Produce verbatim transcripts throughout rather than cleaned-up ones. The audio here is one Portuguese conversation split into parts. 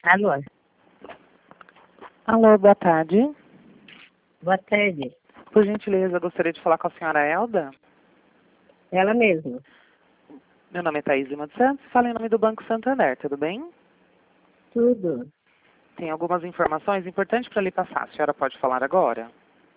Alô, Alô, boa tarde. boa tarde. Por gentileza, gostaria de falar com a senhora Elda. Ela mesma. Meu nome é Thaís Lima dos Santos, falo em nome do Banco Santander, tudo bem? Tudo. Tem algumas informações importantes para lhe passar. A senhora pode falar agora?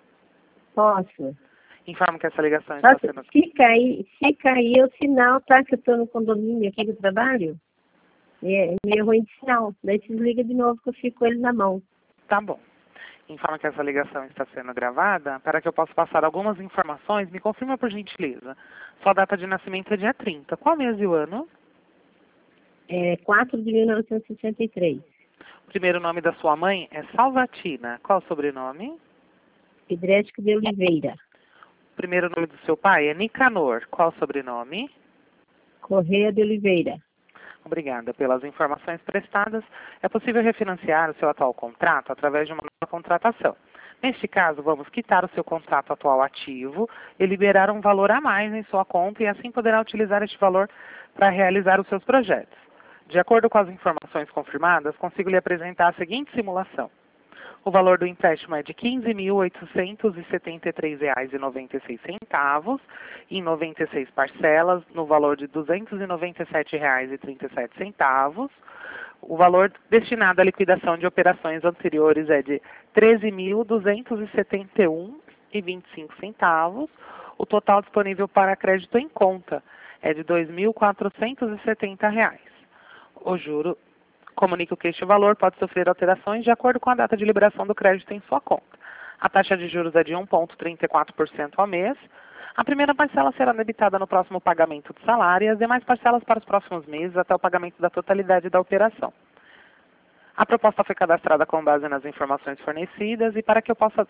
Posso? Informo que essa ligação está Nossa, sendo... se cair, se cair o sinal, tá? Que eu estou no condomínio aqui do trabalho. É meio ruim de sinal. Daí se desliga de novo que eu fico com ele na mão. Tá bom. Informo que essa ligação está sendo gravada. Para que eu possa passar algumas informações, me confirma por gentileza. Sua data de nascimento é dia trinta. Qual mês e o ano? É quatro de mil novecentos e sessenta e três. O primeiro nome da sua mãe é Salvatina. Qual o sobrenome? Hidrético de Oliveira. O primeiro nome do seu pai é Nicanor. Qual o sobrenome? Correia de Oliveira. Obrigada pelas informações prestadas. É possível refinanciar o seu atual contrato através de uma nova contratação. Neste caso, vamos quitar o seu contrato atual ativo e liberar um valor a mais em sua conta e assim poderá utilizar este valor para realizar os seus projetos. De acordo com as informações confirmadas, consigo lhe apresentar a seguinte simulação. O valor do empréstimo é de quinze mil oitocentos e setenta e três reais e noventa e seis centavos, em noventa e seis parcelas, no valor de duzentos e noventa e sete reais e trinta e sete centavos. O valor destinado à liquidação de operações anteriores é de treze mil duzentos e setenta e um reais e vinte e cinco centavos. O total disponível para crédito em conta é de dois mil quatrocentos e setenta reais. O juro Comunico que este valor pode sofrer alterações de acordo com a data de liberação do crédito em sua conta. A taxa de juros é de um vírgula trinta e quatro por cento ao mês. A primeira parcela será debitada no próximo pagamento do salário e as demais parcelas para os próximos meses até o pagamento da totalidade da operação. A proposta foi cadastrada com base nas informações fornecidas e para que eu possa...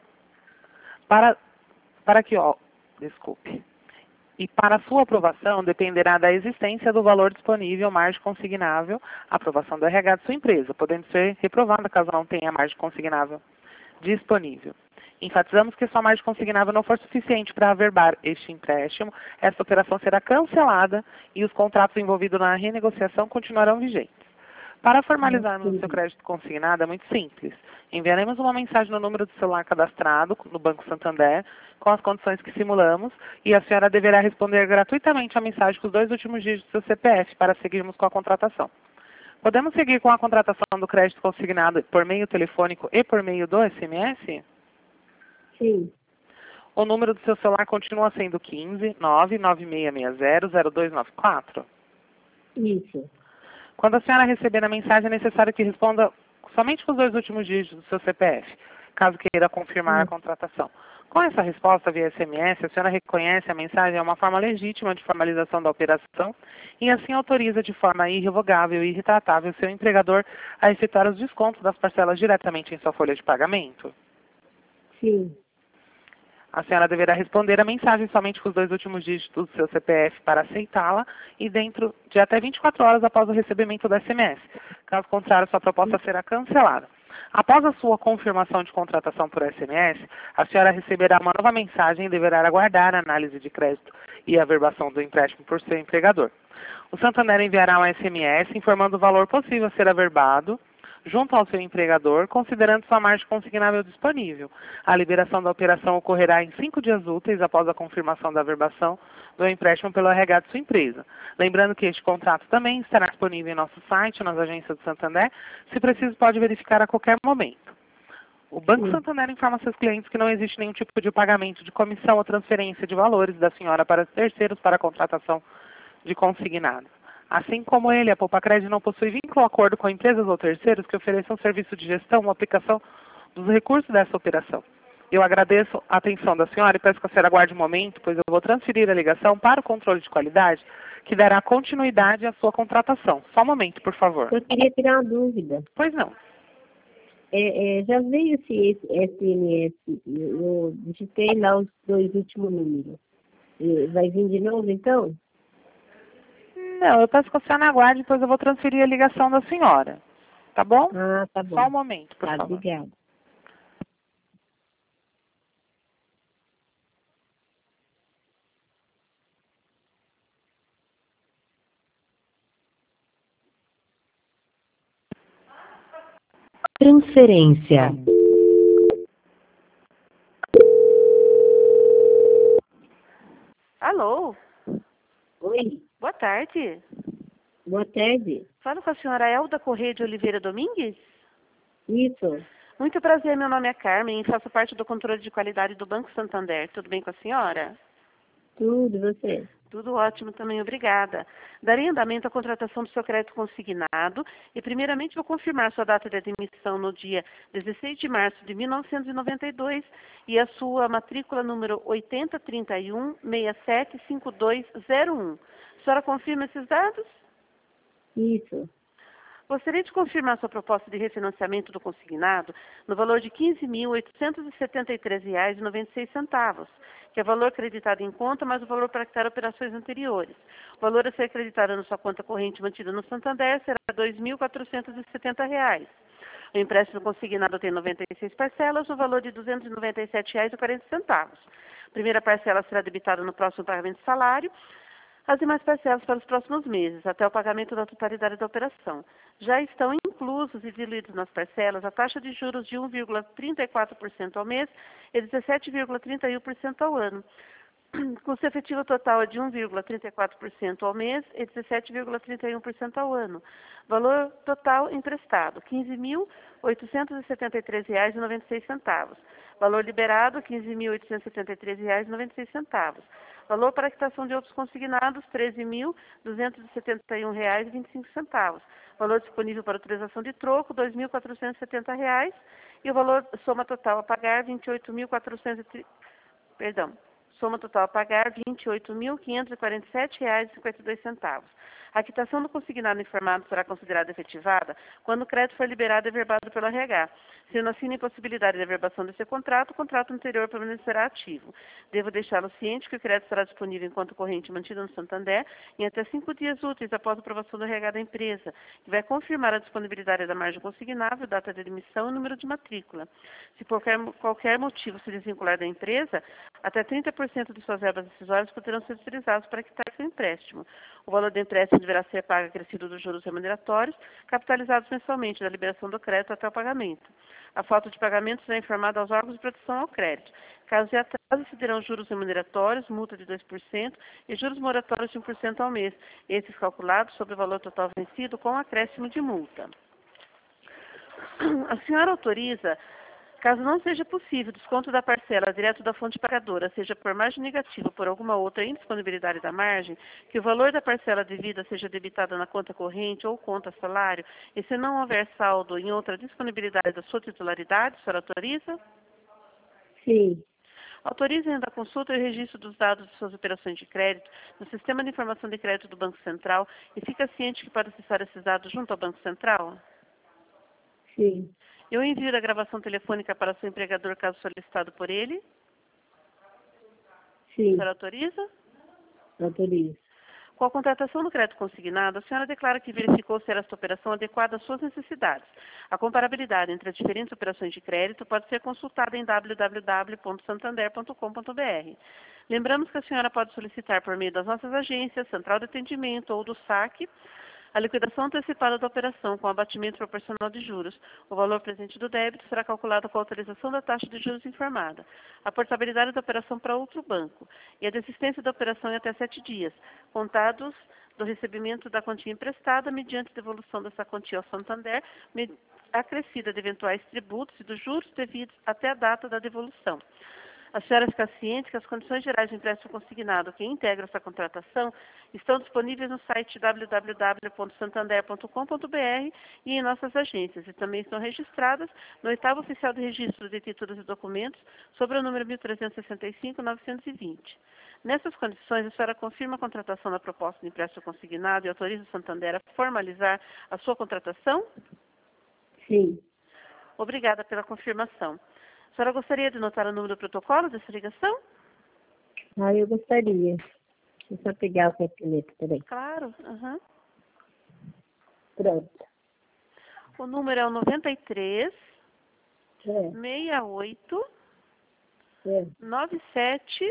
Para, para que, ó, desculpe. E para sua aprovação dependerá da existência do valor disponível, margem consignável, aprovação do R H de sua empresa, podendo ser reprovada caso não tenha margem consignável disponível. Enfatizamos que se a margem consignável não for suficiente para averbar este empréstimo, esta operação será cancelada e os contratos envolvidos na renegociação continuarão vigentes. Para formalizarmos o seu crédito consignado é muito simples. Enviaremos uma mensagem no número do celular cadastrado no Banco Santander com as condições que simulamos e a senhora deverá responder gratuitamente a mensagem com os dois últimos dígitos do seu C P F para seguirmos com a contratação. Podemos seguir com a contratação do crédito consignado por meio telefônico e por meio do S M S? Sim. O número do seu celular continua sendo quinze, nove nove seis seis zero, zero dois nove quatro? Isso. Quando a senhora receber a mensagem, é necessário que responda somente com os dois últimos dígitos do seu C P F, caso queira confirmar a Isso. contratação. Com essa resposta via S M S, a senhora reconhece a mensagem é uma forma legítima de formalização da operação e assim autoriza de forma irrevogável e irretratável seu empregador a efetuar os descontos das parcelas diretamente em sua folha de pagamento? Sim. A senhora deverá responder a mensagem somente com os dois últimos dígitos do seu C P F para aceitá-la e dentro de até vinte e quatro horas após o recebimento do S M S. Caso contrário, sua proposta será cancelada. Após a sua confirmação de contratação por S M S, a senhora receberá uma nova mensagem e deverá aguardar a análise de crédito e a averbação do empréstimo por seu empregador. O Santander enviará um S M S informando o valor possível a ser averbado junto ao seu empregador, considerando sua margem consignável disponível. A liberação da operação ocorrerá em cinco dias úteis após a confirmação da averbação do empréstimo pelo R H de sua empresa. Lembrando que este contrato também estará disponível em nosso site, nas agências do Santander. Se preciso, pode verificar a qualquer momento. O Banco Sim. Santander informa seus clientes que não existe nenhum tipo de pagamento de comissão ou transferência de valores da senhora para terceiros para a contratação de consignado. Assim como ele, a Poupa Crédito não possui vínculo ou acordo com empresas ou terceiros que ofereçam serviço de gestão ou aplicação dos recursos dessa operação. Eu agradeço a atenção da senhora e peço que a senhora aguarde um momento, pois eu vou transferir a ligação para o controle de qualidade, que dará continuidade à sua contratação. Só um momento, por favor. Eu queria tirar uma dúvida. Pois não. É, é, já veio esse S M S, eu, eu digitei lá os dois últimos números. E vai vir de novo, então? Não, eu peço que a senhora aguarde, pois eu vou transferir a ligação da senhora. Tá bom? Ah, tá bom. Só um momento, por Tá, favor. obrigada. Transferência. Alô? Oi, Boa tarde. boa tarde. Falo com a senhora Elda Correia de Oliveira Domingues? Isso, Muito prazer, meu nome é Carmen e faço parte do controle de qualidade do Banco Santander. Tudo bem com a senhora? tudo, você? Tudo ótimo também, obrigada. Darei andamento à contratação do seu crédito consignado e, primeiramente, vou confirmar sua data de admissão no dia dezesseis de março de mil novecentos e noventa e dois e a sua matrícula número oitenta trinta e um, sessenta e sete, cinquenta e dois zero um. A senhora confirma esses dados? Isso, Gostaria de confirmar sua proposta de refinanciamento do consignado no valor de quinze mil oitocentos e setenta e três reais e noventa e seis centavos, que é valor creditado em conta mais o valor para quitar operações anteriores. O valor a ser acreditado na sua conta corrente mantida no Santander será dois mil quatrocentos e setenta reais. O empréstimo consignado tem noventa e seis parcelas, no valor de duzentos e noventa e sete reais e quarenta centavos. A primeira parcela será debitada no próximo pagamento de salário, as demais parcelas para os próximos meses, até o pagamento da totalidade da operação. Já estão inclusos e diluídos nas parcelas a taxa de juros de um vírgula trinta e quatro por cento ao mês e dezessete vírgula trinta e um por cento ao ano. O custo efetivo total é de um vírgula trinta e quatro por cento ao mês e dezessete vírgula trinta e um por cento ao ano. Valor total emprestado, quinze mil oitocentos e setenta e três reais e noventa e seis centavos. Valor liberado, quinze mil oitocentos e setenta e três reais e noventa e seis centavos. Valor para quitação de outros consignados, treze mil duzentos e setenta e um reais e vinte e cinco centavos. Valor disponível para utilização de troco, dois mil quatrocentos e setenta reais. E o valor soma total a pagar, vinte e oito mil quatrocentos e trinta, perdão, soma total a pagar, vinte e oito mil quinhentos e quarenta e sete reais e cinquenta e dois centavos. A quitação do consignado informado será considerada efetivada quando o crédito for liberado e averbado pelo R H. Se não assina impossibilidade de averbação desse contrato, o contrato anterior permanecerá ativo. Devo deixá-lo ciente que o crédito será disponível em conta corrente mantida no Santander em até cinco dias úteis após a aprovação do R H da empresa, que vai confirmar a disponibilidade da margem consignável, data de admissão e número de matrícula. Se por qualquer, qualquer motivo se desvincular da empresa, até trinta por cento de suas verbas decisórias poderão ser utilizados para quitar seu empréstimo. O valor do empréstimo deverá ser pago acrescido dos juros remuneratórios, capitalizados mensalmente da liberação do crédito até o pagamento. A falta de pagamento será informada aos órgãos de proteção ao crédito. Caso de atraso, se terão juros remuneratórios, multa de dois por cento e juros moratórios de um por cento ao mês, esses calculados sobre o valor total vencido com acréscimo de multa. A senhora autoriza, caso não seja possível desconto da parcela direto da fonte pagadora, seja por margem negativa ou por alguma outra indisponibilidade da margem, que o valor da parcela devida seja debitada na conta corrente ou conta salário, e se não houver saldo em outra disponibilidade da sua titularidade, a senhora autoriza? sim, Autoriza ainda a consulta e o registro dos dados de suas operações de crédito no Sistema de Informação de Crédito do Banco Central e fica ciente que pode acessar esses dados junto ao Banco Central? sim, Eu envio a gravação telefônica para seu empregador caso solicitado por ele. A sim, senhora autoriza? autorizo. Com a contratação do crédito consignado, a senhora declara que verificou ser esta operação adequada às suas necessidades. A comparabilidade entre as diferentes operações de crédito pode ser consultada em w w w ponto santander ponto com ponto b r. Lembramos que a senhora pode solicitar por meio das nossas agências, central de atendimento ou do saque, a liquidação antecipada da operação com abatimento proporcional de juros. O valor presente do débito será calculado com a autorização da taxa de juros informada. A portabilidade da operação para outro banco e a desistência da operação em até sete dias, contados do recebimento da quantia emprestada, mediante devolução dessa quantia ao Santander, acrescida de eventuais tributos e dos juros devidos até a data da devolução. A senhora fica ciente que as condições gerais de empréstimo consignado que integram essa contratação estão disponíveis no site w w w ponto santander ponto com ponto b r e em nossas agências, e também estão registradas no oitavo oficial de registro de títulos e documentos sobre o número mil trezentos e sessenta e cinco, novecentos e vinte. Nessas condições, a senhora confirma a contratação da proposta de empréstimo consignado e autoriza o Santander a formalizar a sua contratação? Sim. Obrigada pela confirmação. A senhora gostaria de notar o número do protocolo dessa ligação? Ah, eu gostaria. Deixa eu só pegar o caneta, peraí. Claro. Uhum. Pronto. O número é o noventa e três, É, sessenta e oito, é, noventa e sete,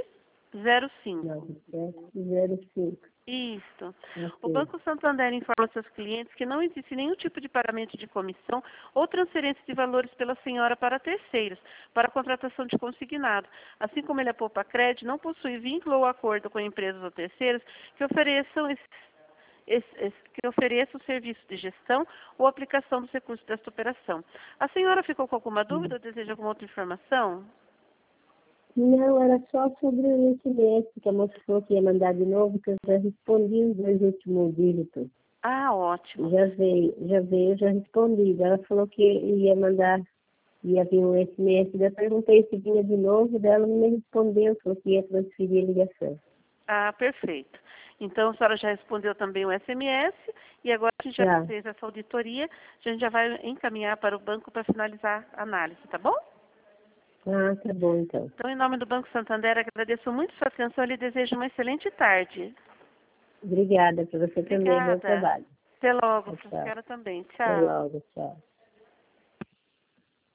zero cinco. nove sete zero cinco. Isso. Ok. O Banco Santander informa seus clientes que não existe nenhum tipo de pagamento de comissão ou transferência de valores pela senhora para terceiros, para a contratação de consignado. Assim como ele é poupa crédito, não possui vínculo ou acordo com empresas ou terceiros que ofereçam esse, esse, esse, que ofereçam o serviço de gestão ou aplicação dos recursos desta operação. A senhora ficou com alguma dúvida ou deseja alguma outra informação? Não, era só sobre o S M S que a moça falou que ia mandar de novo, que eu já respondi os dois últimos dígitos. Ah, ótimo. Já veio, já veio, já respondi. Ela falou que ia mandar, ia vir um S M S. Eu perguntei se vinha de novo, dela não me respondeu, falou que ia transferir a ligação. Ah, perfeito. Então, a senhora já respondeu também o S M S e agora a gente já Já. fez essa auditoria, a gente já vai encaminhar para o banco para finalizar a análise, tá bom? Ah, tá bom então. Então, em nome do Banco Santander, agradeço muito sua atenção e lhe desejo uma excelente tarde. Obrigada para você também, bom Obrigada. trabalho. Até logo, Tchau, para a tchau. senhora também. Até Tchau. logo, tchau.